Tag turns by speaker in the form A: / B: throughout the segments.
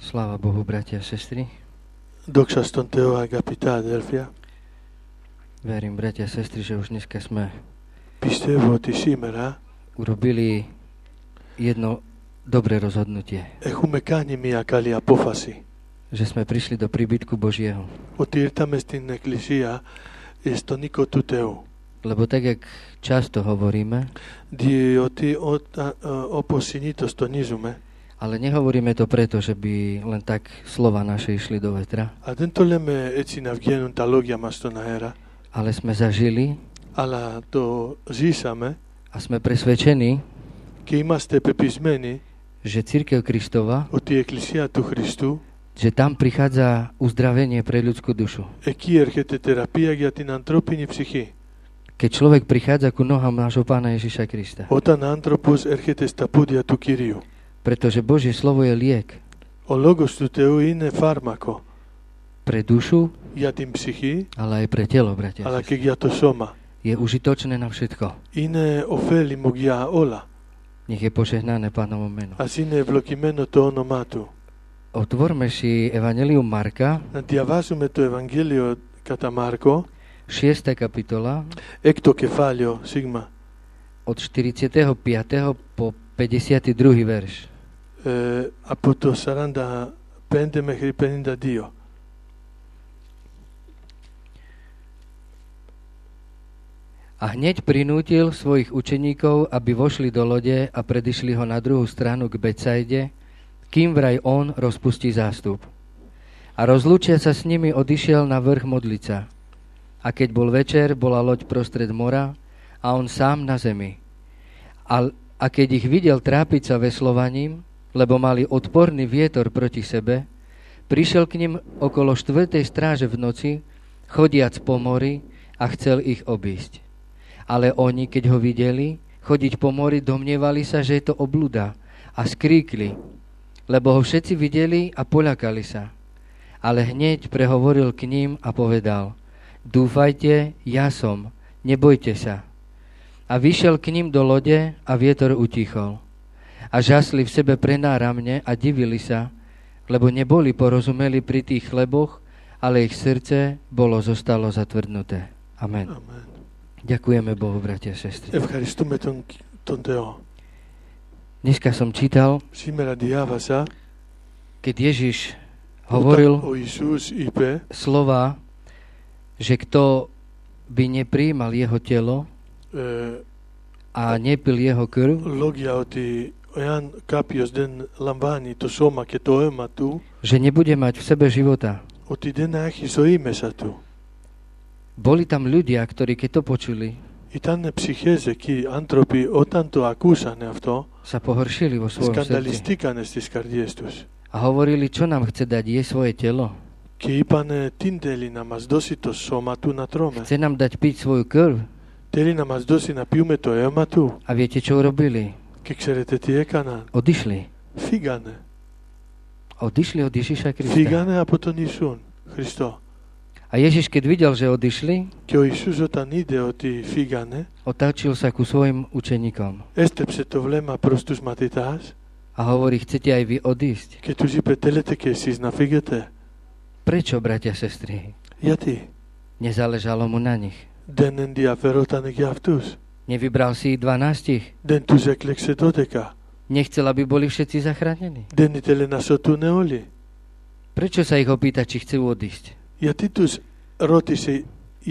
A: Sláva Bohu, bratia a sestry.
B: Δόξα στον Θεό, αγαπητά αδέλφια.
A: Verím, bratia a sestry, že už dneska sme
B: Πιστεύω ότι σήμερα
A: urobili jedno dobré rozhodnutie.
B: έχουμε κάνει μια καλή απόφαση.
A: Že sme prišli do príbytku Božieho.
B: Ότι ήρθαμε στην εκκλησία, στον οίκο του Θεού.
A: Lebo tak, jak často hovoríme,
B: Διότι όπως συνήθως τονίζουμε,
A: ale nehovoríme to preto, že by len tak slova naše išli do vetra,
B: δεν το λέμε έτσι να βγαίνουν τα λόγια μας στον αέρα,
A: ale sme zažili
B: αλλά το ζήσαμε
A: a sme presvedčení,
B: και είμαστε πεπισμένοι
A: že Cirkev Kristova,
B: ότι η εκκλησία του Χριστού,
A: že tam prichádza uzdravenie pre ľudskú dušu.
B: εκεί έρχεται θεραπεία για την ανθρώπινη ψυχή.
A: Keď človek prichádza ku nohám nášho Pána Ježiša Krista.
B: Όταν άνθρωπος έρχεται στα πόδια του Κυρίου.
A: Pretože Božie slovo je liek
B: Ο λόγος του Θεού είναι φάρμακο
A: pre dušu,
B: για την ψυχή,
A: ale aj pre telo, bratia.
B: αλλά και για το σώμα.
A: Je užitočné na všetko.
B: Είναι ωφέλιμο για όλα.
A: Nech je požehnané Pánovo meno.
B: Ας είναι ευλογημένο το όνομά Του.
A: Otvorme si Evangelium Marka,
B: Να διαβάσουμε το Ευαγγέλιο κατά Μάρκο,
A: 6. kapitola,
B: έκτο κεφάλαιο, σίγμα,
A: od 45. po 52. verš.
B: από το 45 μέχρι 52.
A: A hneď prinútil svojich učeníkov, aby vošli do lode a predišli ho na druhú stranu k Betsaide, kým vraj on rozpustí zástup. A rozlúčia sa s nimi odišiel na vrch modliť sa. A keď bol večer, bola loď prostred mora a on sám na zemi. A keď ich videl trápiť sa veslovaním, lebo mali odporný vietor proti sebe, prišiel k nim okolo 4. stráže v noci, chodiac po mori a chcel ich obísť. Ale oni, keď ho videli chodiť po mori, domnievali sa, že je to obluda a skríkli, lebo ho všetci videli a poľakali sa. Ale hneď prehovoril k ním a povedal: Dúfajte, ja som, nebojte sa. A vyšiel k ním do lode a vietor utichol. A žasli v sebe prenáramne a divili sa, lebo neboli porozumeli pri tých chleboch, ale ich srdce zostalo zatvrdnuté. Amen.
B: Amen.
A: Ďakujeme Bohu, bratia a sestry.
B: Ευχαριστούμε τον Θεό.
A: Dneska som čítal,
B: Σήμερα διάβασα,
A: keď Ježiš hovoril
B: ο Ιησούς είπε,
A: slova, že kto by neprijímal jeho telo a nepil jeho krv,
B: λόγια ότι εάν κάποιος δεν λαμβάνει το σώμα και το αίμα του,
A: že nebude mať v sebe života.
B: ότι δεν έχει ζωή μέσα του.
A: Boli tam ľudia, ktorí keď to počuli,
B: Ήταν ψυχές εκεί, άνθρωποι, όταν το ακούσανε αυτό,
A: sa pohoršili vo svojom srdci
B: σκανδαλιστήκανε στις καρδιές τους.
A: a hovorili, čo nám chce dať, je svoje telo.
B: Και είπανε, τι θέλει να μας δώσει το σώμα του να τρώμε.
A: Chce nám dať piť svoju krv.
B: Θέλει να μας δώσει να πιούμε το αίμα του.
A: A viete, čo urobili?
B: Και ξέρετε τι έκαναν.
A: Odišli.
B: Φύγανε.
A: Odišli od Ježiša Krista.
B: Φύγανε από τον Ιησούν, Χριστό.
A: A Ježiš, keď videl, že odišli,
B: Και ο Ιησούς όταν είδε ότι φύγανε,
A: otáčil sa ku svojim učeníkom
B: έστρεψε το βλέμμα προς τους μαθητάς
A: a hovorí, chcete aj vy odísť?
B: και τους είπε, θέλετε και εσείς να φύγετε.
A: Prečo, bratia, sestry?
B: Γιατί
A: Nezáležalo mu na nich.
B: δεν ενδιαφερόταν για αυτούς.
A: Nevybral si 12.
B: Δεν τους έκλεξε 12.
A: Nechcel, aby boli všetci zachránení.
B: Δεν ήθελε να σωθούν όλοι.
A: Prečo sa ich opýta, či chcú odísť?
B: Γιατί τους ρώτησε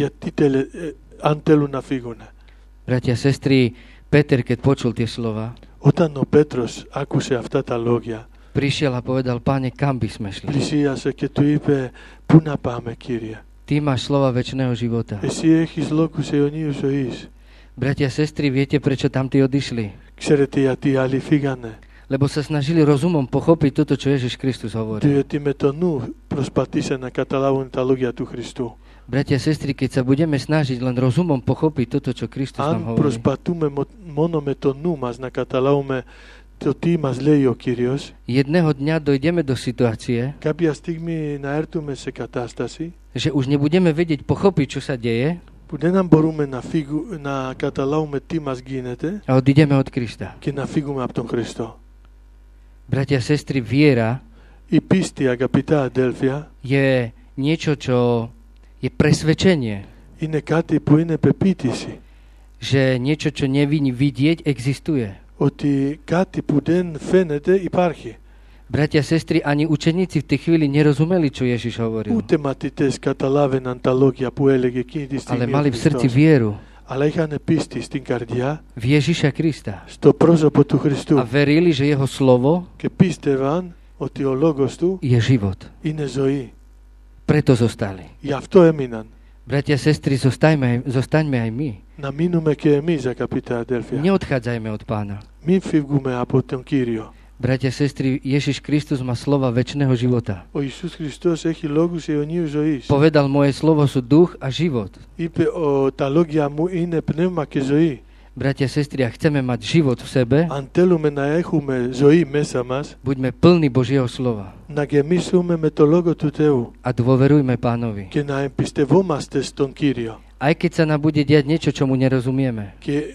B: αν θέλουν να φύγουν.
A: Bratia, sestry, Peter, keď počul tie slova,
B: Όταν ο Πέτρος άκουσε αυτά τα λόγια,
A: prišiel a povedal, Páne, kam by sme šli?
B: πλησίασε και του είπε, πού να πάμε, Κύριε.
A: Ty máš slova večného života.
B: Εσύ έχεις λόγους αιωνίου ζωής.
A: Bratia, sestry, viete, prečo tam tí odišli?
B: Ξέρετε γιατί οι άλλοι φύγανε.
A: Lebo sa snažili rozumom pochopiť toto, čo Ježiš Kristus hovorí.
B: Διότι με το νου προσπαθήσαν να καταλάβουν τα λόγια του Χριστού.
A: Bratia, sestry, keď sa budeme snažiť len rozumom pochopiť toto, čo Kristus nám
B: Αν
A: hovorí,
B: προσπαθούμε μόνο με το νου μας να καταλάβουμε το τι μας λέει ο Κύριος,
A: jedného dňa dojdeme do situácie,
B: κάποια στιγμή να έρθουμε σε κατάσταση
A: že už nebudeme vedieť pochopiť, čo sa deje,
B: που δεν μπορούμε να καταλάβουμε τι μας γίνεται
A: a odídeme od Krista.
B: και να φύγουμε από τον Χριστό.
A: Bratia, sestry, viera
B: Η πίστη, αγαπητά αδέλφια,
A: je niečo, čo je presvedčenie,
B: είναι κάτι που είναι πεποίθηση.
A: že niečo, čo nevidí vidieť, existuje.
B: Ότι κάτι που δεν φαίνεται υπάρχει.
A: Bratia, sestry, ani učeníci v tej chvíli nerozumeli, čo Ježiš hovoril.
B: Ούτε μαθητές καταλάβαιναν τα λόγια που έλεγε εκείνη τη
A: Ale
B: στιγμή
A: mali
B: ο
A: v srdci
B: Χριστός.
A: vieru
B: Αλλά είχαν πίστη στην καρδιά,
A: v Ježiša Krista.
B: στο πρόσωπο του
A: A
B: Χριστού
A: verili, že jeho slovo
B: και πίστευαν ότι ο λόγος του
A: je život.
B: είναι ζωή.
A: Preto zostali.
B: Γι' αυτό έμειναν.
A: Bratia, sestry, zostaňme aj my.
B: Να μείνουμε και εμείς, αγαπητά αδέλφια.
A: Neodchádzajme od Pána.
B: Μην φύγουμε από τον Κύριο.
A: Bratia, sestry, Ježiš Kristus má slova večného života.
B: Ο Ιησούς Χριστός έχει λόγους αιωνίου ζωής.
A: Povedal, moje slovo sú duch a život.
B: Είπε, τα λόγια μου είναι πνεύμα και ζωή.
A: Bratia, sestry, ak chceme mať život v sebe,
B: Αν θέλουμε να έχουμε ζωή μέσα μας,
A: buďme plní Božieho slova
B: να γεμίσουμε με το Λόγο του Θεού
A: a dôverujme Pánovi.
B: και να εμπιστευόμαστε στον Κύριο.
A: Aj keď sa nám bude diať niečo, čomu nerozumieme.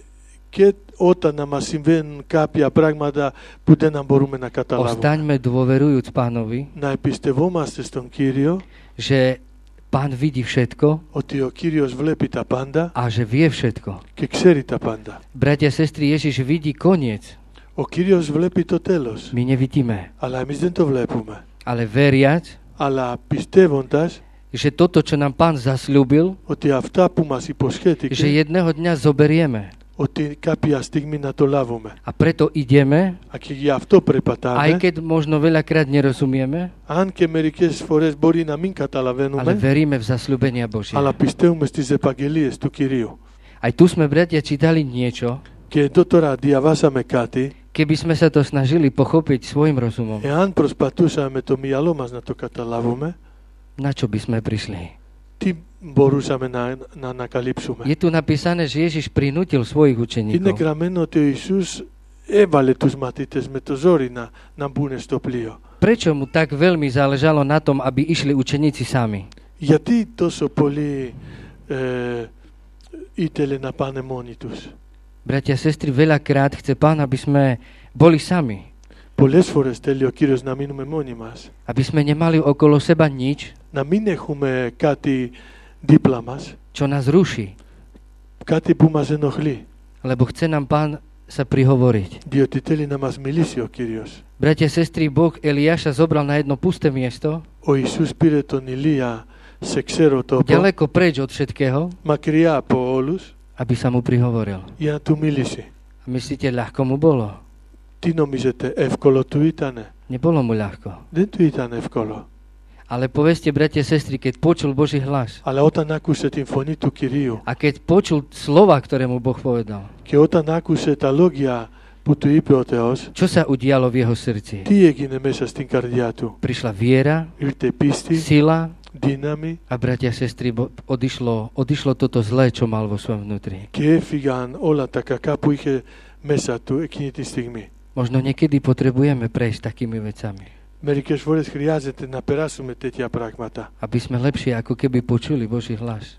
B: Και όταν να μας συμβαίνουν κάποια πράγματα που δεν μπορούμε να καταλάβουμε.
A: Ostaňme dôverujúc Pánovi,
B: Να εμπιστευόμαστε στον Κύριο,
A: že Pán vidí všetko
B: ότι ο Κύριος βλέπει τα πάντα
A: a že vie všetko.
B: και ξέρει τα πάντα.
A: Bratia, sestry, Ježiš vidí koniec.
B: Ο Κύριος βλέπει το τέλος,
A: My nevidíme.
B: αλλά εμείς δεν το βλέπουμε.
A: Ale veriac,
B: Αλλά πιστεύοντας
A: že toto, čo nám Pán zasľúbil,
B: ότι αυτά που μας
A: že
B: υποσχέθηκε,
A: jedného dňa zoberieme.
B: ότι κάποια στιγμή να το λάβουμε.
A: A preto ideme,
B: Και γι' αυτό
A: aj
B: περπατάμε,
A: keď možno veľakrát nerozumieme,
B: αν και μερικές φορές μπορεί να μην
A: ale
B: καταλαβαίνουμε,
A: veríme v zasľúbenia Božie.
B: αλλά πιστεύουμε στις επαγγελίες του Κυρίου.
A: Aj tu sme, bratia, čítali niečo,
B: Και εδώ τώρα διαβάσαμε κάτι,
A: keby sme sa to snažili pochopiť svojim rozumom,
B: εάν προσπαθούσαμε με το μυαλό μας να το καταλάβουμε,
A: na čo by sme prišli?
B: τι μπορούσαμε να ανακαλύψουμε.
A: Je tu napísané, že Ježiš prinútil svojich
B: Είναι
A: učeníkov.
B: γραμμένο ότι ο Ιησούς έβαλε τους μαθητές με το ζόρι να μπουν στο πλοίο.
A: Prečo mu tak veľmi záležalo na tom, aby išli učeníci sami?
B: Γιατί τόσο πολύ ήθελε να πάνε μόνοι τους.
A: Bratia, sestry, veľakrát chce Pán, aby sme boli sami.
B: Πολλές φορές θέλει ο Κύριος να μείνουμε μόνοι μας.
A: Aby sme nemali okolo seba nič,
B: Να μην έχουμε κάτι δίπλα μας,
A: čo nás ruší.
B: κάτι που μας ενοχλεί.
A: Lebo chce nám Pán sa prihovoriť.
B: Διότι θέλει να μας μιλήσει ο Κύριος.
A: Bratia, sestry, Boh Eliáša zobral na jedno pusté miesto,
B: Ο Ιησούς πήρε τον Ηλία σε ξέρο τόπο,
A: ďaleko preč od všetkého,
B: μακριά από όλους,
A: aby sa mu prihovoril.
B: για να του μιλήσει.
A: A myslíte, ľahko mu bolo?
B: Τι νομίζετε, εύκολο του ήτανε?
A: Nebolo mu ľahko.
B: Δεν του ήταν εύκολο.
A: Ale povedzte, bratia, sestry, keď počul Boží hlas
B: Αλλά όταν άκουσε την φωνή του Κυρίου
A: a keď počul slova, ktoré mu Boh povedal,
B: και όταν άκουσε τα λόγια που του είπε ο Θεός,
A: čo sa udialo v jeho srdci?
B: τι έγινε μέσα στην καρδιά του?
A: Prišla viera,
B: Ήρθε πίστη,
A: sila
B: δύναμη
A: a, bratia, sestry, odišlo toto zlé, čo mal vo svojom vnútri.
B: και έφυγαν όλα τα κακά που είχε μέσα του εκείνη τη στιγμή.
A: Možno niekedy potrebujeme prejsť takými vecami,
B: Μερικές φορές χρειάζεται να περάσουμε τέτοια πράγματα.
A: aby sme lepšie ako keby počuli Boží hlas.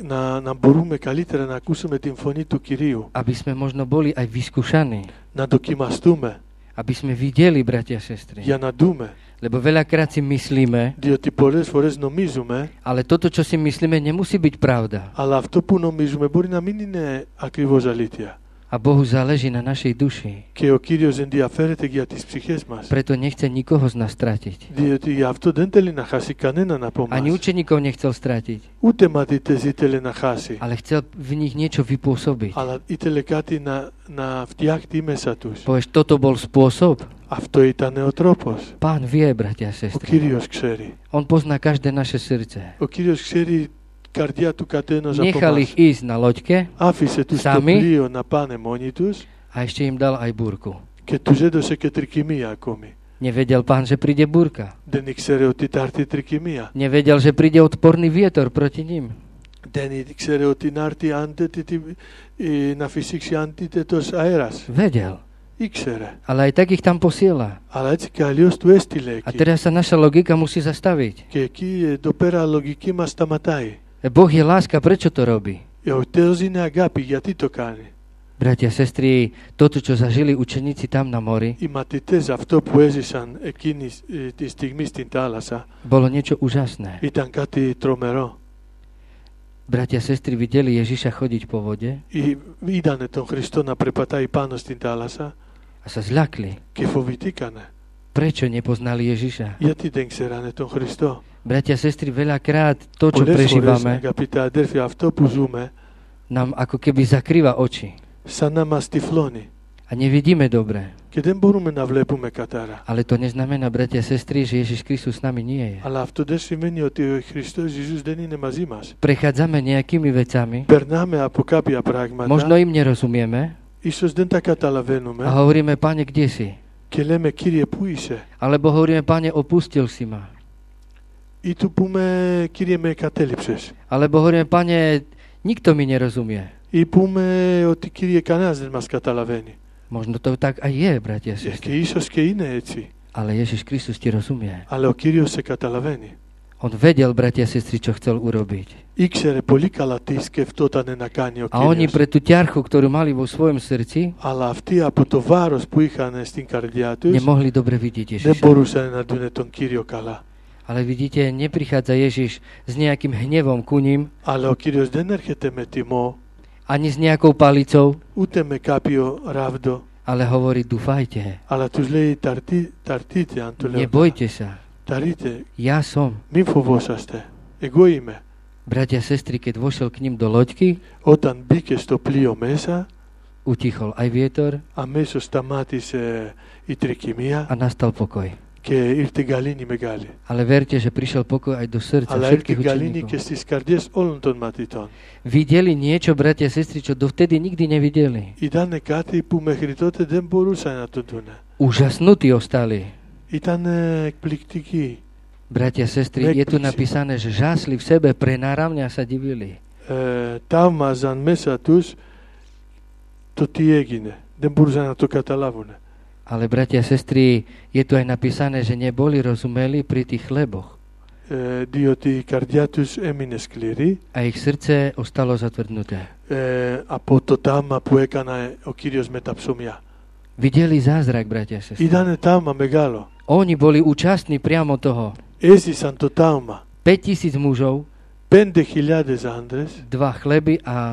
B: Να μπορούμε καλύτερα να ακούσουμε την φωνή του Κυρίου.
A: Aby sme možno boli aj vyskúšaní.
B: Να δοκιμαστούμε
A: Aby sme videli, bratia, sestry.
B: για να δούμε.
A: Lebo veľakrát si myslíme,
B: Διότι πολλές φορές νομίζουμε,
A: ale toto, čo si myslíme, nemusí byť pravda.
B: αλλά αυτό που νομίζουμε μπορεί να μην είναι ακριβώς αλήθεια.
A: A Bohu záleží na našej duši.
B: Και ο Κύριος ενδιαφέρεται για τις ψυχές μας.
A: Preto nechce nikoho z nás stratiť.
B: Διότι γι' αυτό δεν θέλει να χάσει κανέναν από
A: Ani
B: μας.
A: učeníkov nechcel stratiť,
B: Ούτε μαθητές ήθελε να χάσει.
A: ale chcel v nich niečo vypôsobiť.
B: Αλλά ήθελε κάτι να φτιάχτει μέσα τους.
A: Povieš, toto bol spôsob?
B: Αυτό ήταν ο τρόπος.
A: Pán vie, bratia a
B: Ο
A: sestry.
B: Κύριος ξέρει.
A: On pozná každé naše srdce.
B: Ο Κύριος ξέρει καρδιά του καθένας από
A: Nechal
B: μας.
A: ich ísť na loďke
B: Άφησε τους στο
A: Σάμι.
B: πλοίο να πάνε μόνοι τους
A: a ešte im dal aj búrku.
B: και τους έδωσε και τρικυμία ακόμη.
A: Nevedel Pán, že príde búrka.
B: Δεν ήξερε ότι θα έρθει τρικυμία.
A: Nevedel, že príde odporný vietor proti ním.
B: Δεν ήξερε ότι να έρθει να φυσήξει αντίθετος αέρας.
A: Vedel.
B: Ήξερε.
A: Ale aj tak ich tam posiela.
B: Αλλά έτσι και αλλιώς του έστειλε
A: A
B: εκεί.
A: teraz sa naša logika musí zastaviť.
B: Και εκεί εδώ πέρα λογική μας σταματάει.
A: Boh je láska, prečo to robí?
B: Ο Θεός είναι αγάπη, γιατί το κάνει?
A: Bratia, sestry, toto, čo zažili učeníci tam na mori,
B: οι μαθητές αυτό που έζησαν εκείνη τη στιγμή στην θάλασσα
A: bolo niečo úžasné.
B: ήταν κάτι τρομερό.
A: Bratia, sestry, videli Ježiša chodiť po vode
B: Είδανε τον Χριστό να περπατάει πάνω στην θάλασσα
A: a sa zľakli.
B: και φοβηθήκανε.
A: Prečo nepoznali Ježiša?
B: Γιατί δεν ξέρανε τον Χριστό.
A: Bratia, sestry, veľakrát to, čo
B: Πολλές φορές,
A: prežívame,
B: αγαπητά αδέρφια, αυτό που ζούμε
A: nám ako keby zakrýva oči
B: σαν να μας τυφλώνει
A: a nevidíme dobre.
B: και δεν μπορούμε να βλέπουμε κατάρα.
A: Ale to neznamená, bratia, sestry, že Ježiš Kristus s nami nie je.
B: Αλλά αυτό δεν σημαίνει ότι ο Χριστός Ιησούς δεν είναι μαζί μας.
A: Prechádzame nejakými vecami,
B: Περνάμε από κάποια πράγματα,
A: možno im nerozumieme
B: ίσως δεν τα
A: a
B: καταλαβαίνουμε
A: hovoríme, Pane, kde si?
B: και λέμε Κύριε πού είσαι,
A: Alebo hovoríme, Pane, opustil si ma.
B: ή του πούμε Κύριε με εγκατέλειψες,
A: Alebo hovoríme, Pane, nikto mi nerozumie.
B: ή πούμε ότι Κύριε κανένας δεν μας καταλαβαίνει.
A: Možno to tak aj je, bratia,
B: Και
A: sestry.
B: ίσως και είναι έτσι,
A: Ale Ježiš Kristus ti rozumie.
B: αλλά ο Κύριος σε καταλαβαίνει.
A: On vedel, bratia, sestry, čo chcel urobiť.
B: Ήξερε πολύ καλά τι σκεφτόταν να κάνει ο
A: A oni
B: Κύριος.
A: pre tú ťarchu, ktorú mali vo svojom srdci,
B: Αλλά αυτοί από το βάρος που είχαν στην καρδιά τους
A: nemohli dobre vidieť
B: δεν
A: Ježiša.
B: μπορούσαν να δουν τον Κύριο καλά.
A: Ale vidíte, neprichádza Ježiš s nejakým hnevom ku ním,
B: Αλλά ο Κύριος δεν έρχεται με τιμό,
A: ani s nejakou palicou,
B: ούτε με κάποιο ράβδο,
A: ale hovorí, dúfajte,
B: αλλά τους λέει ταρτείτε, αν το λέω.
A: nebojte sa,
B: Ταρείτε,
A: ja som.
B: μην φοβόσαστε, εγώ είμαι.
A: Bratia, sestry, keď vošiel k ním do loďky,
B: Όταν μπήκε στο πλοίο μέσα,
A: utichol aj vietor
B: αμέσως σταμάτησε η τρικυμία
A: a nastal pokoj.
B: και ήρθε γαλήνη μεγάλη.
A: Ale verte, že prišiel pokoj aj do srdca
B: Αλλά ήρθε
A: všetkých
B: γαλήνη και
A: učeníkov.
B: στις καρδιές όλων των μαθητών.
A: Videli niečo, bratia, sestry, čo dovtedy nikdy nevideli.
B: Ήταν κάτι που μέχρι τότε δεν μπορούσαν να το δούνε.
A: Úžasnutí ostali.
B: Ήταν εκπληκτικοί.
A: Bratia, sestry, je tu napísané, že žásli v sebe, prenáramne a sa divili.
B: Ταύμαζαν μέσα τους το τι έγινε. Δεν μπορούσαν να το καταλάβουν.
A: Ale, bratia, sestry, je tu aj napísané, že neboli rozumeli pri tých chleboch.
B: Διότι η καρδιά τους έμεινε σκληρή
A: A ich srdce ostalo zatvrdnuté.
B: από το τάμα που έκανε ο Κύριος με τα ψωμιά.
A: Videli zázrak, bratia, sestry.
B: Ήταν τάμα μεγάλο.
A: Oni boli účastní priamo toho.
B: Έζησαν το τάμα.
A: 5,000 mužov,
B: 5.000 άντρες
A: 2 chleby a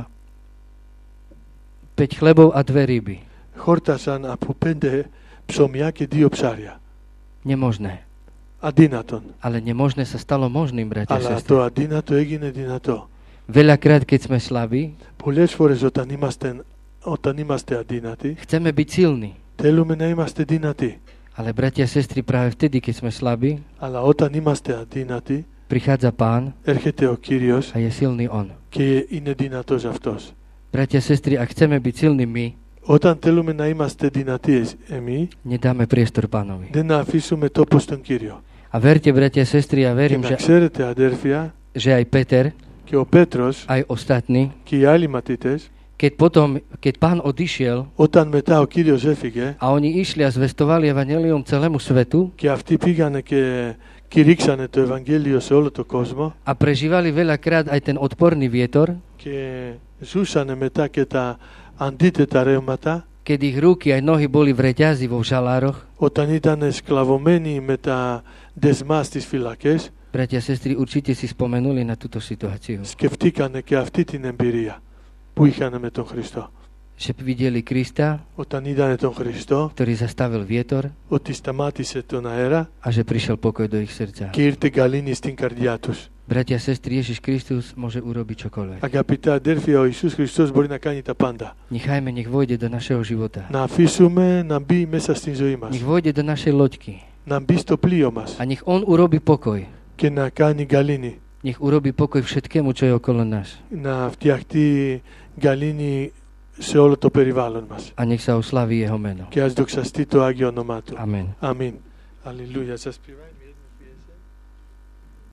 A: 5 chlebov a 2 ryby.
B: χόρτασαν από 5 ψωμιά και 2 ψάρια.
A: Nemožné.
B: Αδύνατον.
A: Ale nemožné sa stalo možným, bratia,
B: Αλλά
A: sestry.
B: το αδύνατο έγινε δυνατό.
A: Veľakrát, keď sme slabí,
B: Πολλές φορές όταν είμαστε αδύνατοι,
A: chceme byť silní.
B: θέλουμε να είμαστε δυνατοί.
A: Ale, bratia, sestry, práve vtedy, keď sme slabí,
B: Αλλά όταν είμαστε αδύνατοι,
A: prichádza Pán
B: έρχεται ο Κύριος
A: a je silný On.
B: και είναι δυνατός αυτός.
A: Bratia, sestry, ak chceme byť silní my,
B: Όταν θέλουμε να είμαστε δυνατοί εμείς,
A: nedáme priestor Pánovi.
B: δεν αφήσουμε τόπο στον Κύριο.
A: A verte, bratia, sestry, ja
B: Και
A: verím,
B: να
A: že,
B: ξέρετε αδέρφια,
A: že aj Peter,
B: και ο Πέτρος
A: aj ostatní,
B: και οι άλλοι μαθητές,
A: keď Pán odišiel
B: όταν μετά ο Κύριος έφυγε
A: a oni išli a zvestovali evanjelium celému svetu
B: και αυτοί πήγανε και κηρύξανε το Ευαγγέλιο σε όλο τον κόσμο
A: a prežívali veľakrát aj ten odporný vietor,
B: και ζούσανε μετά και τα αντίθετα ρεύματα,
A: keď ich ruky aj nohy boli v reťazi vo žalároch,
B: όταν ήταν σκλαβωμένοι με τα δεσμά στις φυλακές,
A: bratia, sestry, určite si spomenuli na túto situáciu.
B: σκεφτήκανε και αυτή την εμπειρία που είχαν με τον Χριστό.
A: Že videli Krista,
B: Όταν είδανε τον Χριστό,
A: ktorý zastavil vietor
B: ότι σταμάτησε τον αέρα
A: a že prišiel pokoj do ich srdca.
B: και ήρθε γαλήνη στην καρδιά τους.
A: Bratia, sestry, Ježiš Kristus môže urobiť čokoľvek.
B: Αγαπητά αδέρφια, ο Ιησούς Χριστός μπορεί να κάνει τα πάντα.
A: Nechajme, nech vojde do našeho života.
B: Να αφήσουμε να μπει μέσα στην ζωή μας,
A: Nech vojde do našej loďky.
B: να μπει στο πλοίο μας
A: A nech On urobí pokoj.
B: και να κάνει γαλήνη,
A: Nech urobí pokoj všetkému, čo je okolo nás.
B: να φτιαχτεί γαλήνη σε όλο το περιβάλλον μας.
A: A nech sa oslaví Jeho meno.
B: Και ας δοξαστεί το Άγιο όνομά Του.
A: Amen.
B: Αμήν. Αλληλούια. Σας πειράει.